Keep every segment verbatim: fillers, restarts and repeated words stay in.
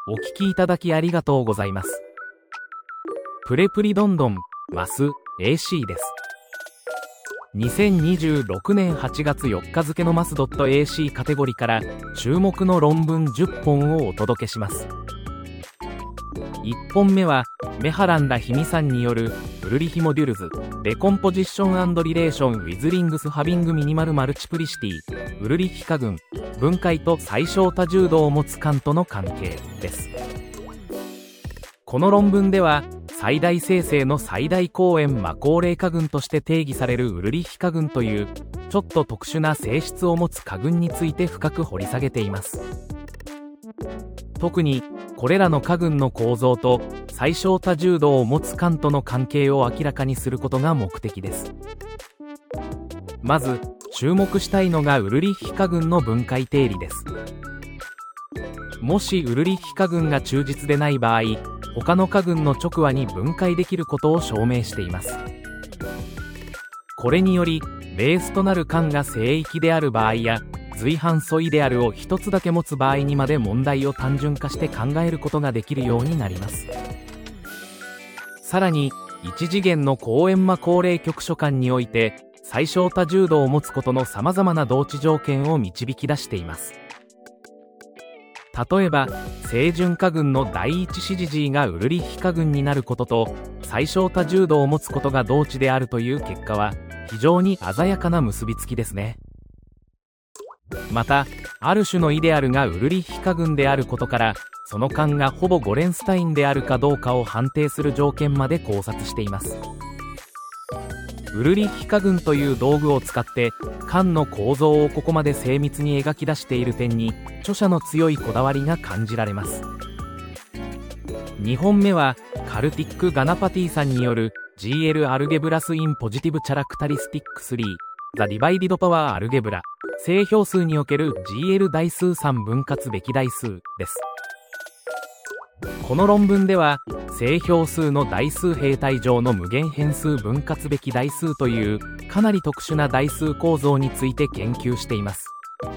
お聞きいただきありがとうございます。プレプリドンドン、マス、エーシー です。にせんにじゅうろくねんはちがつよっか付のマス .ac カテゴリーから注目の論文じゅっぽんをお届けします。いっぽんめはメハランラ・ヒミさんによるウルリヒモデュルズデコンポジション&リレーション・ウィズ・リングス・ハビング・ミニマル・マルチプリシティウルリヒ化群分解と最小多重度を持つ間との関係です。この論文では最大生成の最大公園魔高齢化群として定義されるウルリヒ化群というちょっと特殊な性質を持つ化群について深く掘り下げています。特にこれらの化群の構造と最小多重度を持つ間との関係を明らかにすることが目的です。まず注目したいのがウルリヒ化群の分解定理です。もしウルリヒ化群が忠実でない場合、他の化群の直和に分解できることを証明しています。これによりベースとなる間が聖域である場合や随伴素イデアルを一つだけ持つ場合にまで問題を単純化して考えることができるようになります。さらに一次元の公園魔高齢局所間において最小多重度を持つことのさまざまな同値条件を導き出しています。例えば正準化群の第一子時 G がウルリヒ化群になることと最小多重度を持つことが同値であるという結果は非常に鮮やかな結びつきですね。またある種のイデアルがウルリヒ化群であることからその間がほぼゴレンスタインであるかどうかを判定する条件まで考察しています。ウルリヒ化群という道具を使って間の構造をここまで精密に描き出している点に著者の強いこだわりが感じられます。にほんめはカルティック・ガナパティさんによる ジーエル アルゲブラス・イン・ポジティブ・チャラクタリスティックスリー ザ・ディバイディド・パワー・アルゲブラ正標数における ジーエル 代数さん分割べき代数です。この論文では正標数の代数平体上の無限変数分割べき代数というかなり特殊な代数構造について研究しています。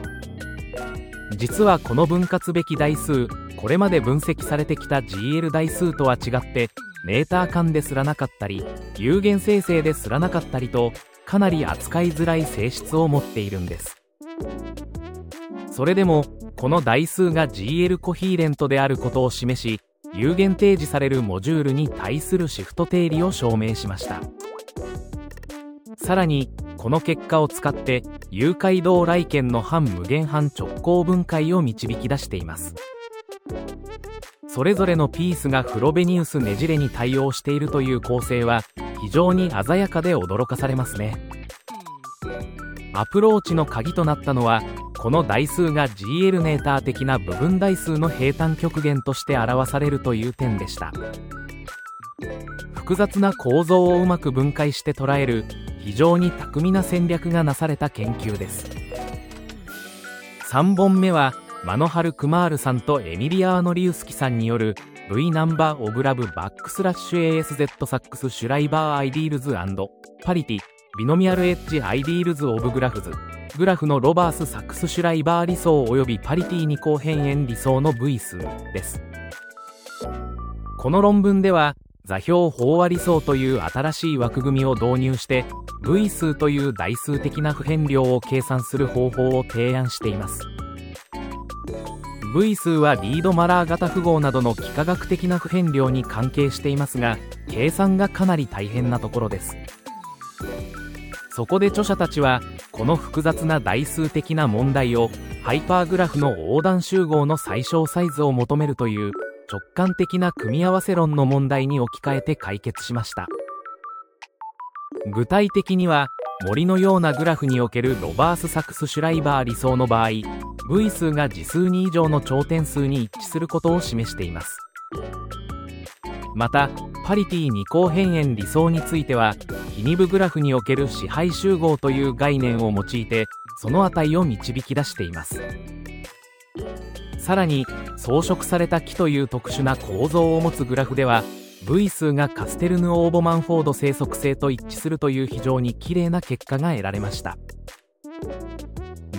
実はこの分割べき代数、これまで分析されてきた ジーエル 代数とは違ってメーター間ですらなかったり有限生成ですらなかったりとかなり扱いづらい性質を持っているんです。それでもこの代数が ジーエル コヒーレントであることを示し有限提示されるモジュールに対するシフト定理を証明しました。さらにこの結果を使って誘拐動来圏の半無限半直行分解を導き出しています。それぞれのピースがフロベニウスねじれに対応しているという構成は非常に鮮やかで驚かされますね。アプローチの鍵となったのはこの代数が ジーエル ネーター的な部分代数の平坦極限として表されるという点でした。複雑な構造をうまく分解して捉える非常に巧みな戦略がなされた研究です。さんぼんめはマノハル・クマールさんとエミリアーノ・リウスキさんによる V ナンバー・オブ・ラブ・バックスラッシュ エーエスゼット サックス・シュライバー・アイディールズ&パリティビノミアルエッジ・アイディールズ・オブ・グラフズグラフのロバース・サックス・シュライバー理想及びパリティ二項変円理想の V 数です。この論文では座標飽和理想という新しい枠組みを導入して V 数という代数的な不変量を計算する方法を提案しています。V 数はリードマラー型符号などの幾何学的な不変量に関係していますが計算がかなり大変なところです。そこで著者たちはこの複雑な代数的な問題をハイパーグラフの横断集合の最小サイズを求めるという直感的な組み合わせ論の問題に置き換えて解決しました。具体的には森のようなグラフにおけるロバース・サクス・シュライバー理想の場合 V 数が次数に以上の頂点数に一致することを示しています。またパリティ二項変円理想については非二部グラフにおける支配集合という概念を用いてその値を導き出しています。さらに装飾された木という特殊な構造を持つグラフでは V 数がカステルヌ・オーボマンフォード生息性と一致するという非常にきれいな結果が得られました。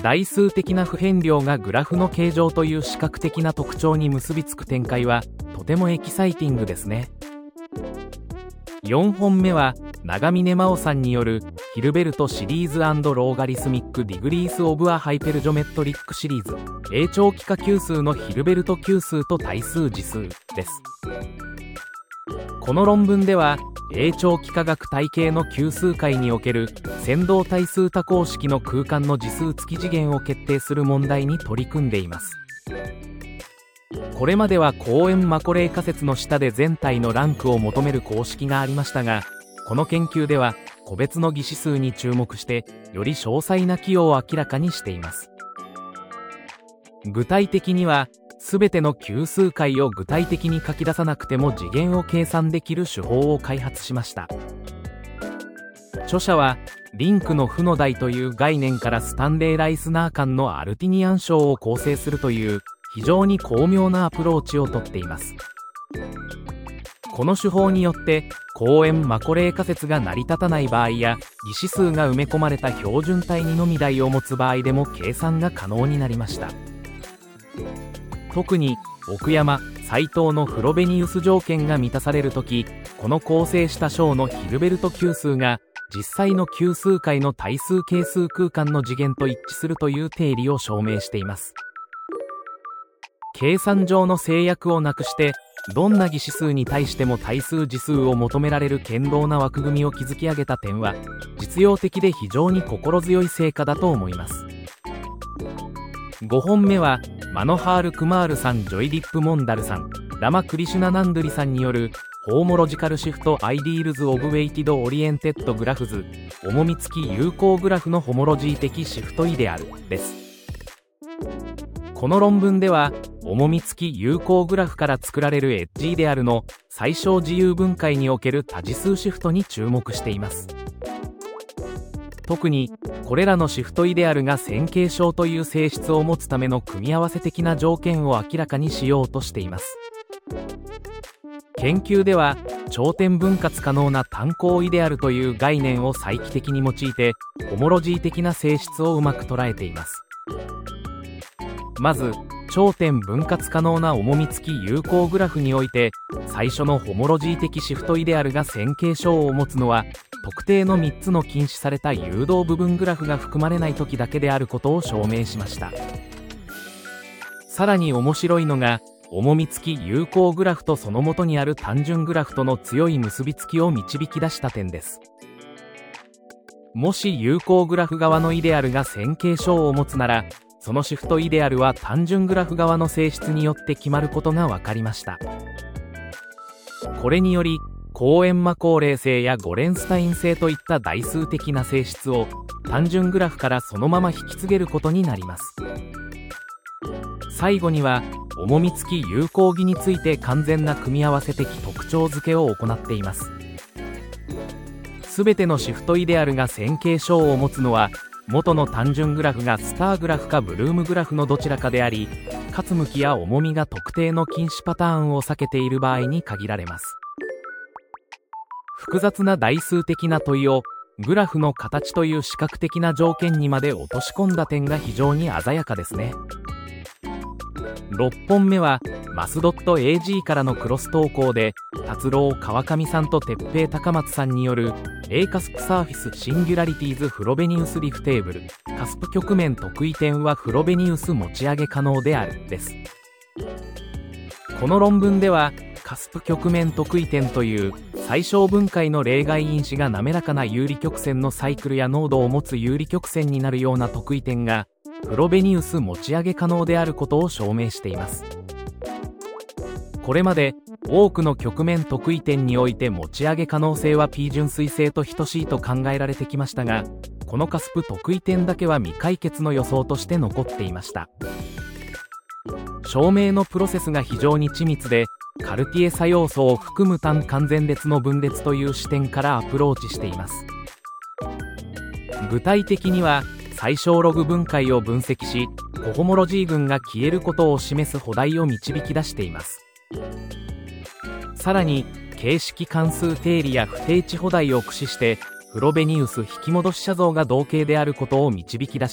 代数的な不変量がグラフの形状という視覚的な特徴に結びつく展開はとてもエキサイティングですね。よんほんめは長峰真央さんによるヒルベルトシリーズ&ローガリスミック・ディグリース・オブ・ア・ハイペルジョメトリックシリーズ、永長幾何級数のヒルベルト級数と対数次数です。この論文では永長幾何学体系の級数解における線動対数多項式の空間の次数付き次元を決定する問題に取り組んでいます。これまではコーエン・マコレー仮説の下で全体のランクを求める公式がありましたが、この研究では個別の義指数に注目してより詳細な寄与を明らかにしています。具体的にはすべての級数解を具体的に書き出さなくても次元を計算できる手法を開発しました。著者はリンクの負の代という概念からスタンレー・ライスナー間のアルティニアン章を構成するという非常に巧妙なアプローチをとっています。この手法によってコーエン・マコレー仮説が成り立たない場合や義指数が埋め込まれた標準体にのみ代を持つ場合でも計算が可能になりました。特に奥山・斉藤のフロベニウス条件が満たされるとき、この構成した章のヒルベルト級数が実際の級数解の対数係数空間の次元と一致するという定理を証明しています。計算上の制約をなくしてどんな義指数に対しても対数次数を求められる堅牢な枠組みを築き上げた点は実用的で非常に心強い成果だと思います。ごほんめはマノハール・クマールさん、ジョイディップ・モンダルさん、ラマ・クリシュナ・ナンドゥリさんによるホーモロジカルシフト・アイディールズ・オブ・ウェイティド・オリエンテッド・グラフズ、重み付き有効グラフのホモロジー的シフトイデアルです。この論文では重み付き有効グラフから作られるエッジイデアルの最小自由分解における多次数シフトに注目しています。特にこれらのシフトイデアルが線形小という性質を持つための組み合わせ的な条件を明らかにしようとしています。研究では頂点分割可能な単項イデアルという概念を再帰的に用いてホモロジー的な性質をうまく捉えています。まず頂点分割可能な重み付き有効グラフにおいて最初のホモロジー的シフトイデアルが線形小を持つのは特定のみっつの禁止された誘導部分グラフが含まれない時だけであることを証明しました。さらに面白いのが重み付き有効グラフとその元にある単純グラフとの強い結びつきを導き出した点です。もし有効グラフ側のイデアルが線形小を持つならそのシフトイデアルは単純グラフ側の性質によって決まることが分かりました。これによりコーエン・マコーレー性やゴレンスタイン性といった代数的な性質を単純グラフからそのまま引き継げることになります。最後には重み付き有効義について完全な組み合わせ的特徴付けを行っています。すべてのシフトイデアルが線形小を持つのは元の単純グラフがスターグラフかブルームグラフのどちらかであり、かつ向きや重みが特定の禁止パターンを避けている場合に限られます。複雑な代数的な問いをグラフの形という視覚的な条件にまで落とし込んだ点が非常に鮮やかですね。ろっぽんめはマスドット エージー からのクロス投稿で達郎川上さんと鉄平高松さんによる A カスプサーフィスシンギュラリティーズフロベニウスリフテーブルカスプ曲面特異点はフロベニウス持ち上げ可能であるです。この論文ではカスプ曲面特異点という最小分解の例外因子が滑らかな有利曲線のサイクルや濃度を持つ有利曲線になるような特異点がフロベニウス持ち上げ可能であることを証明しています。これまで多くの曲面特異点において持ち上げ可能性は P 純粋性と等しいと考えられてきましたが、このカスプ特異点だけは未解決の予想として残っていました。証明のプロセスが非常に緻密でカルティエ作用素を含む単完全列の分裂という視点からアプローチしています。具体的には最小ログ分解を分析しコホモロジー群が消えることを示す補題を導き出しています。さらに形式関数定理や不定値補題を駆使してフロベニウス引き戻し写像が同型であることを導き出し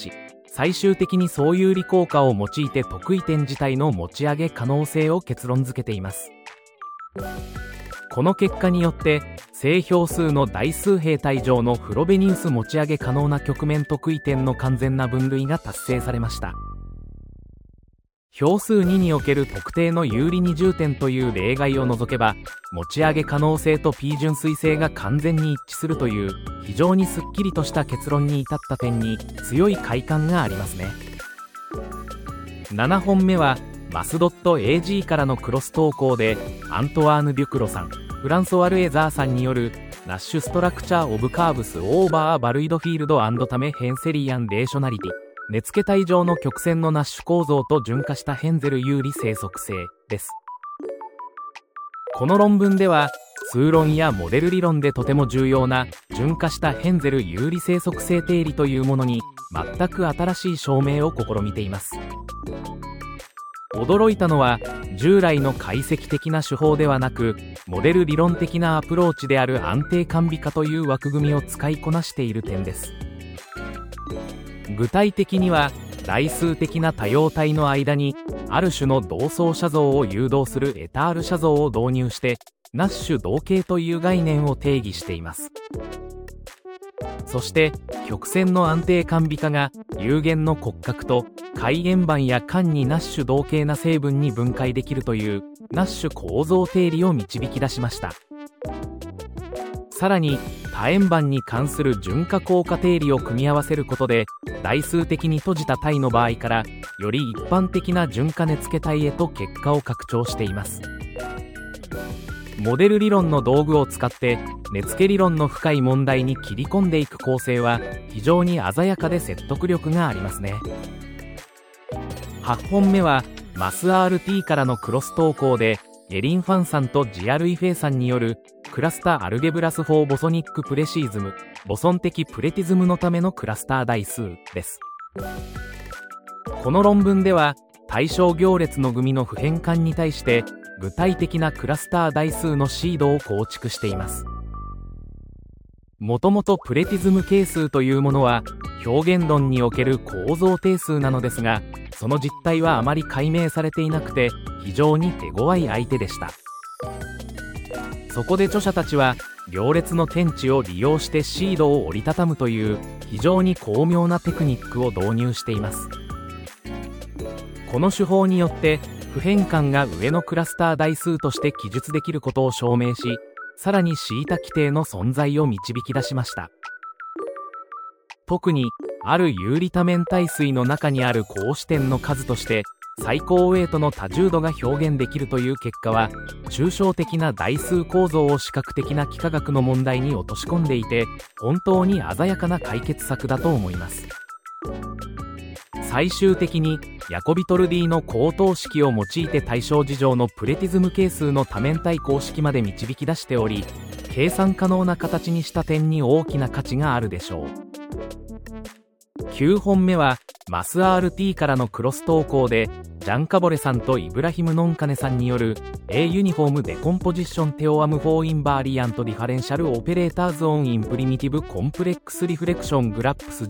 最終的に相有利効果を用いて得意点自体の持ち上げ可能性を結論付けています。この結果によって正票数の大数平対上のフロベニウス持ち上げ可能な局面得意点の完全な分類が達成されました。票数ににおける特定の有利にじゅうてんという例外を除けば、持ち上げ可能性と P 純粋性が完全に一致するという非常にすっきりとした結論に至った点に強い快感がありますね。ななほんめはマスドット エージー からのクロス投稿で、アントワーヌ・ビュクロさん、フランソワ・ルエザーさんによるナッシュストラクチャー・オブ・カーブス・オーバー・バルイドフィールド&タメ・ヘンセリアン・レーショナリティ、根付体上の曲線のナッシュ構造と順化したヘンゼル有利生息性です。この論文では数論やモデル理論でとても重要な順化したヘンゼル有利生息性定理というものに全く新しい証明を試みています。驚いたのは、従来の解析的な手法ではなくモデル理論的なアプローチである安定完備化という枠組みを使いこなしている点です。具体的には代数的な多様体の間にある種の同相写像を誘導するエタール写像を導入してナッシュ同型という概念を定義しています。そして曲線の安定完備化が有限の骨格と回円盤や間にナッシュ同型な成分に分解できるというナッシュ構造定理を導き出しました。さらに多円盤に関する順化効果定理を組み合わせることで、代数的に閉じた体の場合からより一般的な順化根付体へと結果を拡張しています。モデル理論の道具を使って根付理論の深い問題に切り込んでいく構成は非常に鮮やかで説得力がありますね。はちほんめはマス アールティー からのクロス投稿で、エリン・ファンさんとジアルイフェイさんによるクラスターアルゲブラスフォーボソニックプレシーズム、ボソン的プレティズムのためのクラスター代数です。この論文では対象行列の組の不変換に対して具体的なクラスター代数のシードを構築しています。もともとプレティズム係数というものは表現論における構造定数なのですが、その実態はあまり解明されていなくて非常に手強い相手でした。そこで著者たちは行列の天地を利用してシードを折りたたむという非常に巧妙なテクニックを導入しています。この手法によって不変換が上のクラスター代数として記述できることを証明し、さらにシータ規定の存在を導き出しました。特にある有利多面体水の中にある格子点の数として最高ウェイトの多重度が表現できるという結果は、抽象的な代数構造を視覚的な幾何学の問題に落とし込んでいて、本当に鮮やかな解決策だと思います。最終的にヤコビトルディの高等式を用いて対象事乗のプレティズム係数の多面体公式まで導き出しており、計算可能な形にした点に大きな価値があるでしょう。きゅうほんめはマス アールティー からのクロス投稿で、ジャンカボレさんとイブラヒム・ノンカネさんによる A ユニフォームデコンポジションテオアムフォーインバーリアントディファレンシャルオペレーターズオンインプリミティブコンプレックスリフレクショングラップス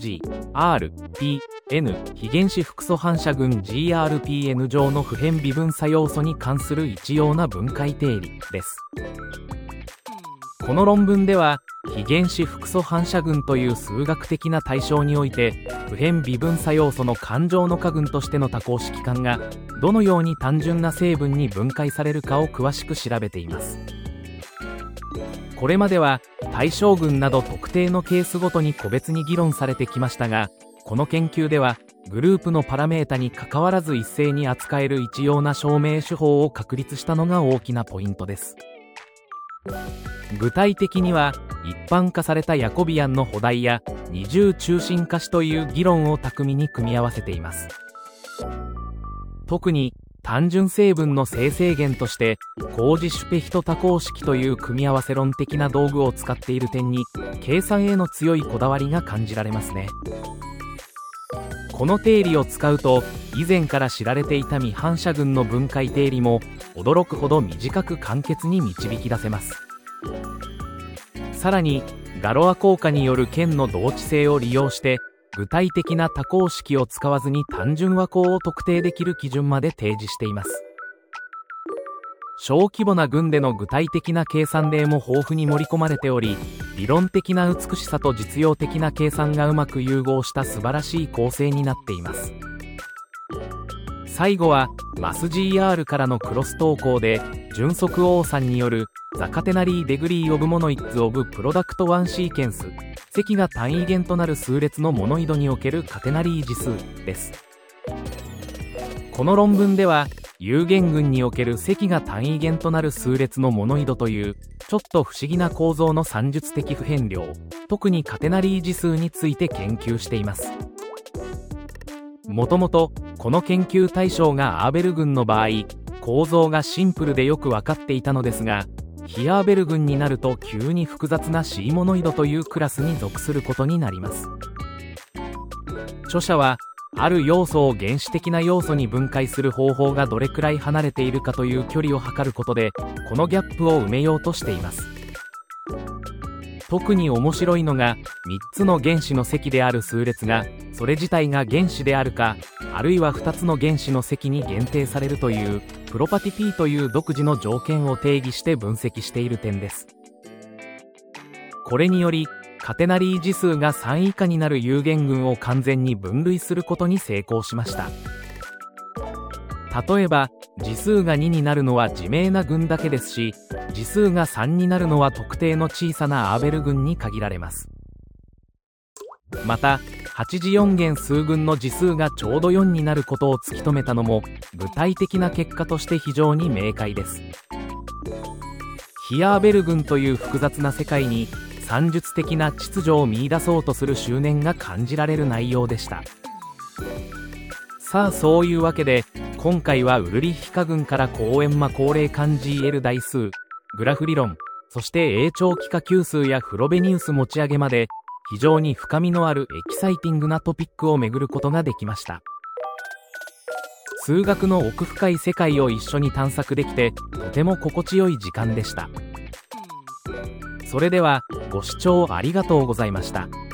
G、R、P、N 非原子複素反射群 ジーアールピーエヌ 上の不変微分差要素に関する一様な分解定理です。この論文では非原子複素反射群という数学的な対象において不変微分差要素の環状の化群としての多項式間がどのように単純な成分に分解されるかを詳しく調べています。これまでは対象群など特定のケースごとに個別に議論されてきましたが、この研究ではグループのパラメータにかかわらず一斉に扱える一様な証明手法を確立したのが大きなポイントです。具体的には一般化されたヤコビアンの補題や二重中心可視という議論を巧みに組み合わせています。特に単純成分の生成源としてコージ・シュペヒト多項式という組み合わせ論的な道具を使っている点に計算への強いこだわりが感じられますね。この定理を使うと以前から知られていた未反射群の分解定理も驚くほど短く簡潔に導き出せます。さらにガロア効果による剣の同値性を利用して具体的な多項式を使わずに単純和項を特定できる基準まで提示しています。小規模な群での具体的な計算例も豊富に盛り込まれており、理論的な美しさと実用的な計算がうまく融合した素晴らしい構成になっています。最後は マスジーアール からのクロス投稿で、純足王さんによる The Catenary Degree of Monoids of Product One Sequence、積が単位元となる数列のモノイドにおけるカテナリー次数です。この論文では、有限群における積が単位元となる数列のモノイドというちょっと不思議な構造の算術的不変量、特にカテナリー次数について研究しています。もともとこの研究対象がアーベル群の場合、構造がシンプルでよく分かっていたのですが、ヒアーベル群になると急に複雑な C モノイドというクラスに属することになります。著者はある要素を原子的な要素に分解する方法がどれくらい離れているかという距離を測ることで、このギャップを埋めようとしています。特に面白いのが、みっつの原子の積である数列がそれ自体が原子であるか、あるいはふたつの原子の積に限定されるというプロパティ P という独自の条件を定義して分析している点です。これによりカテナリー次数がさん以下になる有限群を完全に分類することに成功しました。例えば次数がにになるのは自明な群だけですし、次数がさんになるのは特定の小さなアーベル群に限られます。またはち次よん元数群の次数がちょうどよんになることを突き止めたのも具体的な結果として非常に明快です。ヒアーベル群という複雑な世界に算術的な秩序を見出そうとする執念が感じられる内容でした。さあそういうわけで今回はウルリッヒ化群から高円魔高齢間 ジーエル 代数、グラフ理論、そして永長幾何級数やフロベニウス持ち上げまで非常に深みのあるエキサイティングなトピックを巡ることができました。数学の奥深い世界を一緒に探索できてとても心地よい時間でした。それではご視聴ありがとうございました。